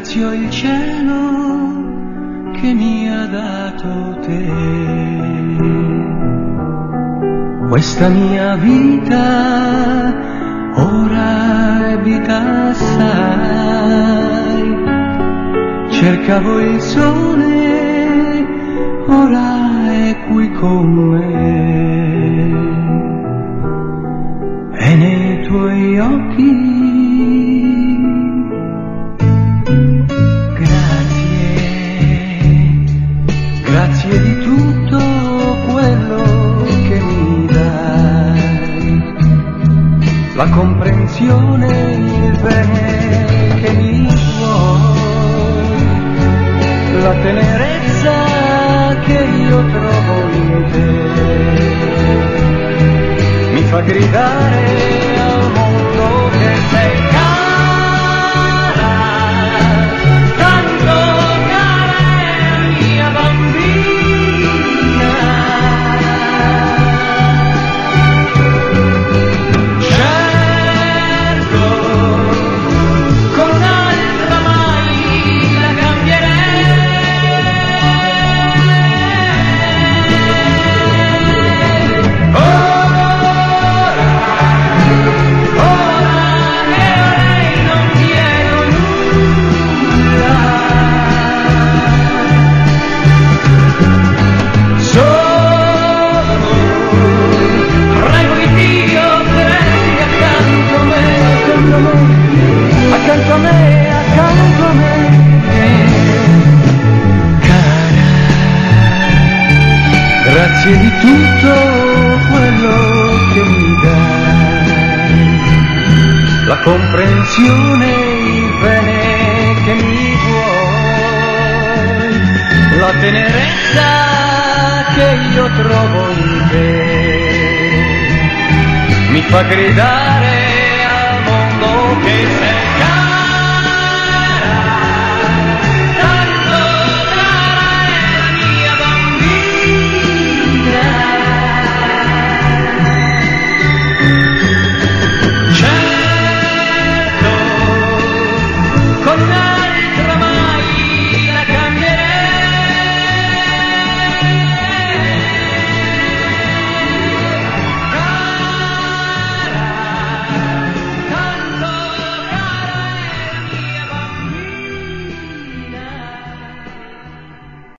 ringrazio il cielo che mi ha dato te. Questa mia vita ora è vita assai. Cercavo il sole, ora è qui con me. E nei tuoi occhi grazie di tutto quello che mi dai, la comprensione, il bene che mi vuoi, la tenerezza che io trovo in te, mi fa gridare al mondo che sei cara, tanto cara è la mia bambina. Certo, con un'altra mai la cambierei. Ora che a lei non chiedo nulla, solo prego di Dio che resti accanto a me, accanto a me, accanto a me, cara. Grazie di tutto quello che mi dai, la comprensione, il bene che mi vuoi, la tenerezza che io trovo in te, mi fa gridare al mondo che sei